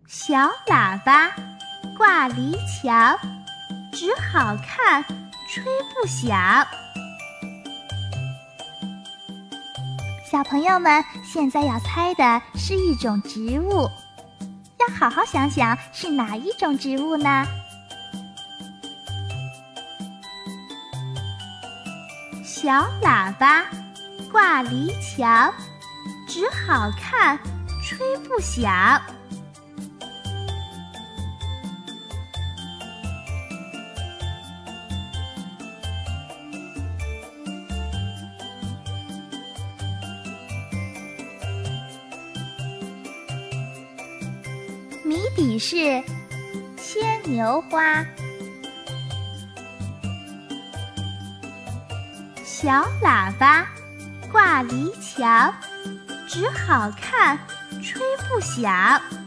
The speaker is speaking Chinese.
小喇叭挂篱墙，只好看，吹不响。小朋友们，现在要猜的是一种植物，要好好想想是哪一种植物呢？小喇叭挂篱墙，只好看，吹不响。谜底是牵牛花。小喇叭挂篱墙，只好看，吹不响。